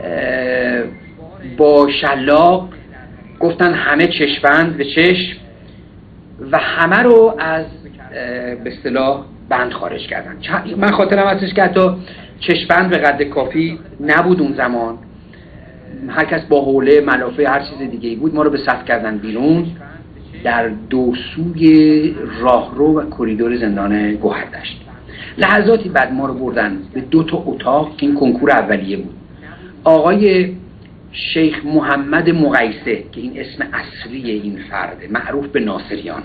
با شلاق گفتن همه چشم‌بند به چشم و همه رو از به اصطلاح بند خارج کردن. من خاطرم هستش که حتی چشم‌بند به قد کافی نبود اون زمان. هر کس با حوله، ملافه، هر چیز دیگه‌ای بود، ما رو به صف کردن بیرون در دو سوی راهرو و کریدور زندان گوهردشت. لحظاتی بعد ما رو بردن به 2 اتاق که این کنکور اولیه بود. آقای شیخ محمد مقیسه که این اسم اصلی این فرده، معروف به ناصریان،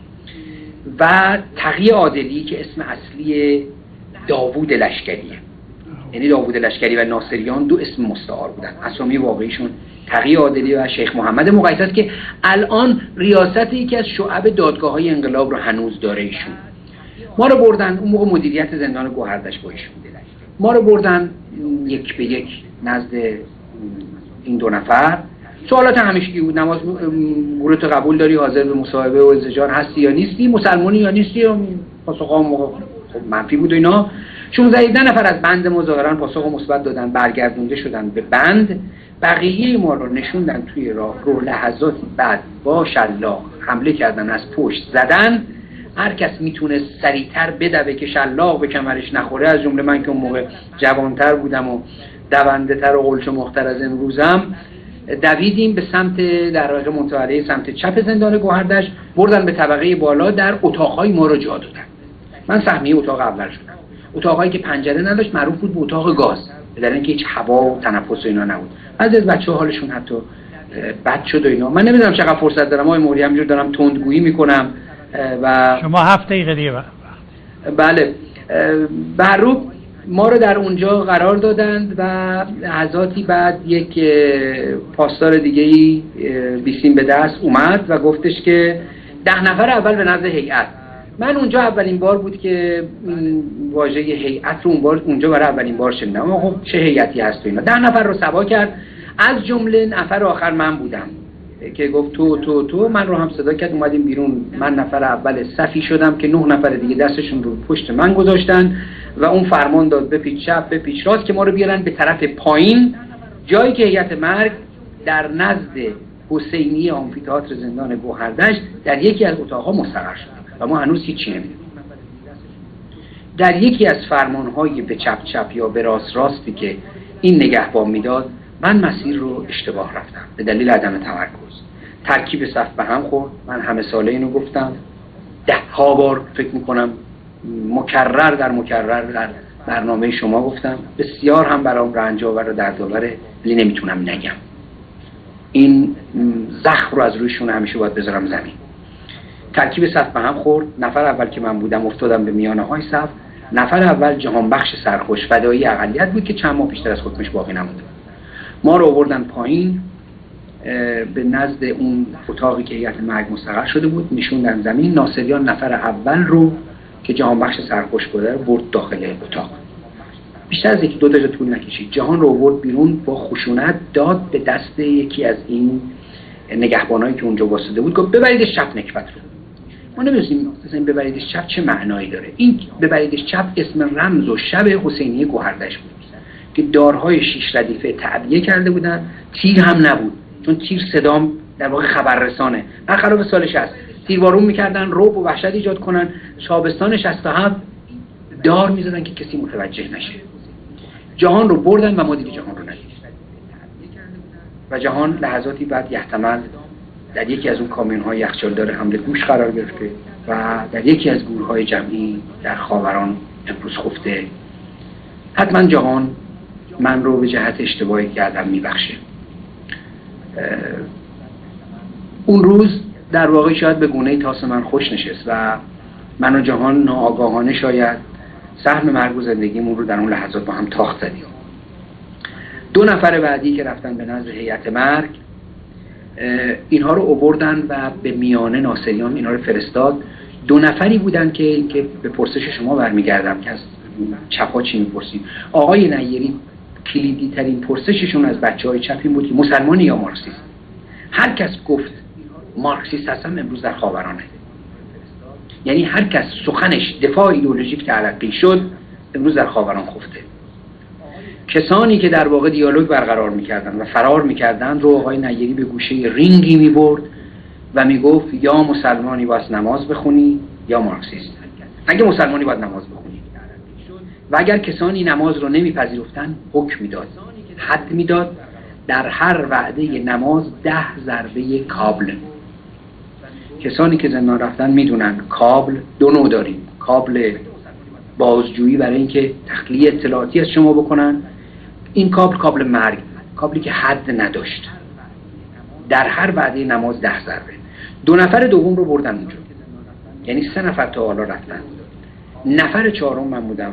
و تقی عادلی که اسم اصلی داوود لشکریه. یعنی داوود لشکری و ناصریان 2 اسم مستعار بودن. اسامی واقعیشون تقی عادلی و شیخ محمد مقیسه است که الان ریاست یکی از شعب دادگاه‌های انقلاب رو هنوز داره ایشون. ما رو بردن اون موقع مدیریت زندان گوهردشت با ایشون. ما رو بردن یک به یک نزد این 2 نفر. سوالات همیشگی بود. نماز گروت قبول داری، حاضر به مصاحبه و انزجار هستی یا نیستی، مسلمانی یا نیستی. پاسخ منفی بود و اینا. 16 نفر از بند ما ظاهرا پاسخ مثبت دادن، برگردونده شدن به بند. بقیه ما رو نشوندن توی راه رو. لحظاتی بعد با شلاق حمله کردن، از پشت زدن. هر کس میتونه سریعتر بدوه که شلاق به کمرش نخوره، از جمله من که اون موقع جوانتر بودم و دونده تر و قلچ مختر از امروزم، دویدیم به سمت در واقع منطقه سمت چپ زندان گوهردشت. بردن به طبقه بالا، در اتاقهای ما رو جا دادن. من سهمیه اتاق اول شدم. اتاقایی که پنجره نداشت معروف بود به اتاق گاز، به دلیل اینکه هیچ هوا و تنفس و اینا نبود. بعضی از بچه‌ها حالشون حتی بد شد و اینا. من نمیدونم چقدر فرصت دارم، آقای موری، همینجور دارم تندگویی میکنم و شما 7 دقیقه دیگه. بله. به هر حال ما رو در اونجا قرار دادند و لحظاتی بعد یک پاسدار دیگه‌ای بیسیم به دست اومد و گفتش که 10 نفر اول به نزد هیئت. من اونجا اولین بار بود که واژه هیئت رو اونجا برای اولین بار شنیدم. خب چه هیئتی هست و اینا. 10 نفر رو سوا کرد، از جمله نفر آخر من بودم که گفت تو من رو هم صدا کرد. اومدیم بیرون. من نفر اول صفی شدم که 9 نفر دیگه دستشون رو پشت من گذاشتن و اون فرمان داد بپیچ چپ بپیچ راست که ما رو بیارن به طرف پایین، جایی که هیئت مرگ در نزد حسینی آمفی‌تئاتر زندان گوهردشت در یکی از اتاق‌ها مستقر شد و ما هنوز هیچی نمی‌دونیم. در یکی از فرمان‌های به چپ چپ یا به راست راستی که این نگهبان میداد، من مسیر رو اشتباه رفتم به دلیل عدم تمرکز. ترکیب صف به هم خورد. من همه ساله اینو گفتم، 10 بار فکر میکنم مکرر در برنامه شما گفتم. بسیار هم برام رنج‌آور و دردآوره، ولی نمیتونم نگم. این زخم رو از روی شونه همیشه باید بذارم زمین. ترکیب صف به هم خورد. نفر اول که من بودم افتادم به میانه های صف. نفر اول جهانبخش سرخوش فدایی اقلیت بود که چند ماه پیشتر از حکمش باقی نمونده. ما رو آوردن پایین به نزد اون اتاقی که هیئت مرگ مستقر شده بود، نشوندن زمین. ناصریان نفر اول رو که جهانبخش سرخوش بوده برد داخل اتاق. بیشتر از 1-2 دقیقه طول نکشید. جهان رو آورد بیرون، با خشونت داد به دست یکی از این نگهبانایی که اونجا واسطه بود، گفت ببریدش چپ نکبت رو. ما نمی‌دونیم مثلا ببریدش چپ چه معنایی داره. این ببریدش چپ اسم رمز و شب حسینیه گوهردش بود که دارهای 6 ردیفه تعبیه کرده بودن. تیر هم نبود، چون تیر صدام در واقع خبررسانه. برخلاف سال 60 تیروارون می‌کردن رعب و وحشت ایجاد کنن. شابستان 67 دار می‌زدن که کسی متوجه نشه. جهان رو بردن و ما دیگه جهان رو ندیدیم. و جهان لحظاتی بعد یحتمل در یکی از اون کامیون‌های یخچالدار حمل گوش قرار گرفته و در یکی از گورهای جمعی در خاوران امروز خفته. حتما جهان من رو به جهت اشتباهی کردم میبخشه. اون روز در واقع شاید به گونه‌ای تاس من خوش نشست و من و جهان ناآگاهانه شاید سهم مرگ و زندگیمون رو در اون لحظات با هم تاخت زدیم. 2 نفر بعدی که رفتن به نزد هیئت مرگ، اینها رو آوردن و به میانه ناصریان اینها رو فرستاد. 2 نفری بودن که به پرسش شما برمیگردم که از چپا چی میپرسید. آقای نیری کلیدی ترین پرسششون از بچه‌های چپ این بود که مسلمانی یا مارکسیست. هر کس گفت مارکسیست هستم امروز در خاورانه. یعنی هر کس سخنش دفاع ایدئولوژیک تلقی شد امروز در خاوران خفته. کسانی که در واقع دیالوگ برقرار میکردن و فرار میکردن رو آقای نیری به گوشه رینگی میبرد و میگفت یا مسلمانی باید نماز بخونی یا مارکسیست. اگه مسلمانی باید نماز بخونی و اگر کسانی نماز رو نمیپذیرفتن حکم میداد، حد میداد در هر وعده نماز 10 ضربه کابل. کسانی که زندان رفتن میدونن کابل 2 نوع داریم. کابل بازجویی برای اینکه تخلیه اطلاعاتی از شما بکنن. این کابل مرگ، کابلی که حد نداشت. در هر وعده نماز 10 ضربه. 2 نفر دوم رو بردن اونجا، یعنی 3 نفر تا حالا رفتن. نفر 4م من بودم.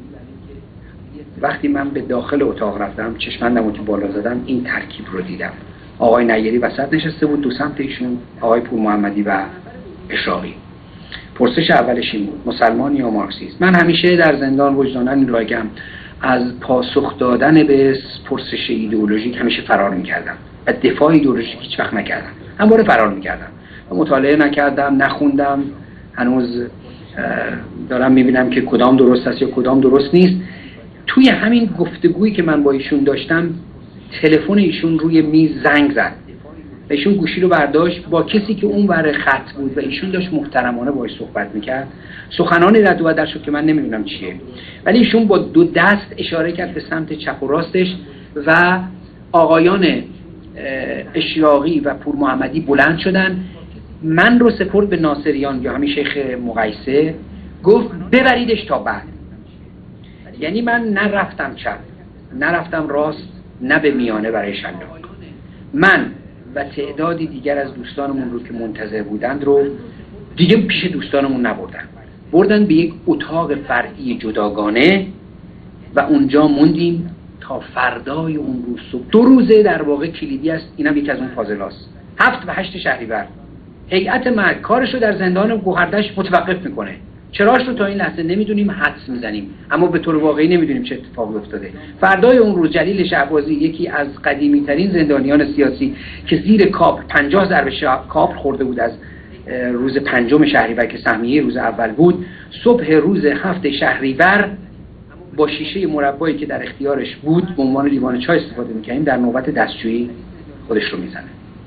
وقتی من به داخل اتاق رفتم چشمندم رو تو بالا زدم این ترکیب رو دیدم. آقای نیری وسط نشسته بود، 2 سمت ایشون آقای پور محمدی و اشراقی. پرسش اولش این بود مسلمان یا مارکسیست. من همیشه در زندان وجداناً این راگم از پاسخ دادن به پرسش ایدئولوژیک همیشه فرار میکردم و دفاع ایدئولوژیک هیچ وقت نکردم. همواره فرار میکردم و مطالعه نکردم، نخوندم. هنوز دارم میبینم که کدام درست است یا کدام درست نیست. توی همین گفتگویی که من با ایشون داشتم تلفن ایشون روی میز زنگ زد. ایشون گوشی رو برداشت، با کسی که اون ور خط بود و ایشون داشت محترمانه باهاش صحبت میکرد. سخنانی رد و بدل شد که من نمیدونم چیه، ولی ایشون با 2 دست اشاره کرد به سمت چپ و راستش و آقایان اشراقی و پور محمدی بلند شدن. من رو سپرد به ناصریان یا همین شیخ مقایسه، گفت ببریدش تا بعد. یعنی من نرفتم چپ، نرفتم راست، نه به میانه برای شلاق. من و تعدادی دیگر از دوستانمون رو که منتظر بودند رو دیگه پیش دوستانمون نبردن، بردن به یک اتاق فرعی جداگانه و اونجا موندیم تا فردای اون روز صبح. 2 روزه در واقع کلیدی است. اینم یکی از اون فاضلاست. 7 و 8 شهریور هیئت مرگ کارشو در زندان گوهردش متوقف میکنه. چراش رو تا این لحظه نمیدونیم، حدس میزنیم، اما به طور واقعی نمیدونیم چه اتفاقی افتاده. فردای اون روز جلیل شهبازی، یکی از قدیمی ترین زندانیان سیاسی که زیر کابل 50 ضربه کابل خورده بود از روز 5 شهریور که سهمیه روز اول بود، صبح روز 7 شهریور با شیشه مربایی که در اختیارش بود به عنوان لیوان چای استفاده می‌کردیم، در نوبت دستشویی خودش رو میزنه.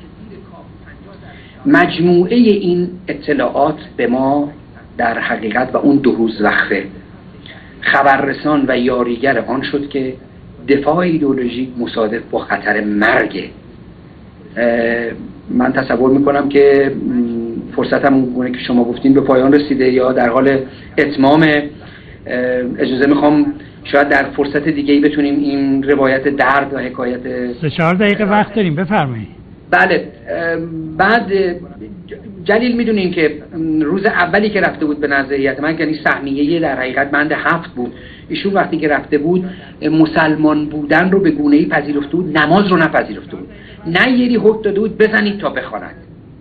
مجموعه این اطلاعات به ما در حقیقت و اون 2 روز وقفه خبررسان و یاریگر آن شد که دفاع ایدئولوژیک مصادف با خطر مرگ. من تصور میکنم که فرصتم اون که شما گفتین به پایان رسیده یا در حال اتمام. اجازه میخوام شاید در فرصت دیگه‌ای بتونیم این روایت درد و حکایت 3-4 دقیقه وقت داریم، بفرمایید. بله. بعد جلیل میدونین که روز اولی که رفته بود به نزد هیئت من، یعنی سهمیه در حقیقت بند 7 بود، ایشون وقتی که رفته بود مسلمان بودن رو به گونه‌ای پذیرفته بود، نماز رو نپذیرفته بود. نه یری حکم داده بود بزنید تا بخواند.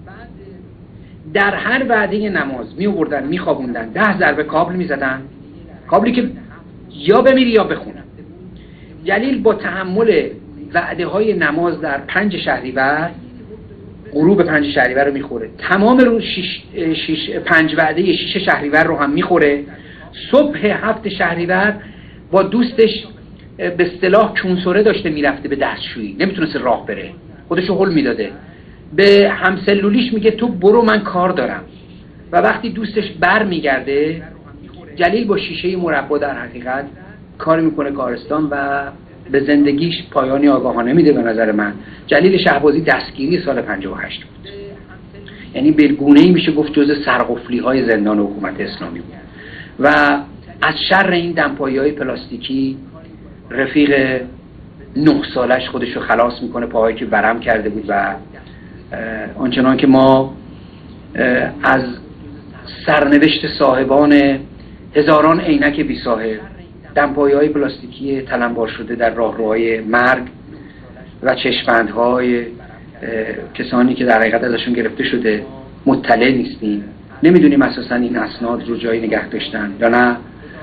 در هر وعده نماز می آوردن میخوابوندن، 10 ضربه کابل میزدن، کابلی که یا بمیری یا بخونن. جلیل با تحمل وعده های نماز در 5 شهریور، غروب 5 شهریور رو میخوره، تمام روز 5 وعده 6 شهریور رو هم میخوره. صبح 7 شهریور با دوستش به اصطلاح کونسوره داشته میرفته به دستشویی، نمیتونسته راه بره، خودشو هل میداده، به همسلولیش میگه تو برو من کار دارم. و وقتی دوستش بر میگرده، جلیل با شیشه مربا در حقیقت کار میکنه کارستان و به زندگیش پایانی آگاهانه میده. به نظر من جلیل شهبازی دستگیری سال 58 بود، یعنی بالگونه‌ای میشه گفت جز سرقفلی های زندان حکومت اسلامی بود و از شر این دمپایی‌های پلاستیکی رفیق 9 سالش خودشو خلاص میکنه، پاهایی که ورم کرده بود. و آنچنان که ما از سرنوشت صاحبان هزاران عینک بی صاحب، دمپایه‌های پلاستیکی تلمبار شده در راهروهای مرگ و چشم‌بندهای کسانی که در حقیقت ازشون گرفته شده مطلع نیستیم، نمیدونیم اساسا این اسناد رو جایی نگه داشتن یا نه.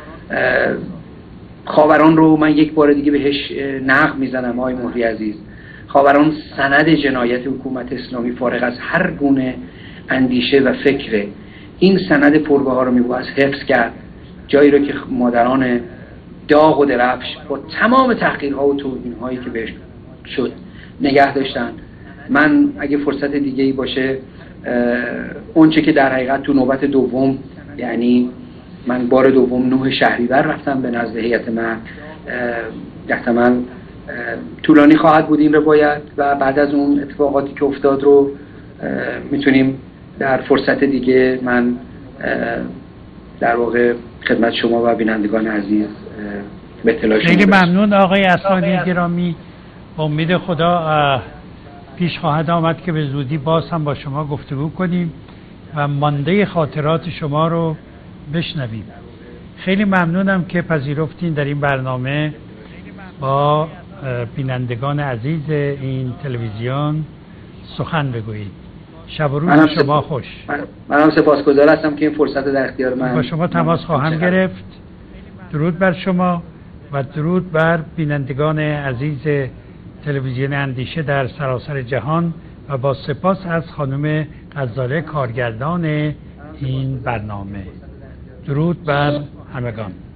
خاوران رو من یک بار دیگه بهش نقد میزنم آقای مهری عزیز، خاوران سند جنایت حکومت اسلامی فارغ از هر گونه اندیشه و فکر، این سند پربه ها رو میباید حفظ کرد، جایی رو که مادران داغ و درفش با تمام تحقیرها و توهین‌هایی که بهش شد نگه داشتن. من اگه فرصت دیگه‌ای باشه اونچه که در حقیقت تو نوبت دوم، یعنی من بار دوم 9 شهریور رفتم به نزد هیئت من، احتمال طولانی خواهد بود این روایت و بعد از اون اتفاقاتی که افتاد رو میتونیم در فرصت دیگه من در واقع خدمت شما و بینندگان عزیز به اطلاع شما خیلی ممنون آقای اسدی گرامی. امید خدا پیش خواهد آمد که به زودی باز هم با شما گفتگو کنیم و مانده خاطرات شما رو بشنویم. خیلی ممنونم که پذیرفتین در این برنامه با بینندگان عزیز این تلویزیون سخن بگویید. شب و روز شما خوش. منم سپاسگزار هستم که این فرصت در اختیار من با شما تماس خواهم گرفت. درود بر شما و درود بر بینندگان عزیز تلویزیون اندیشه در سراسر جهان و با سپاس از خانم غزاله کارگردان این برنامه. درود بر همگان.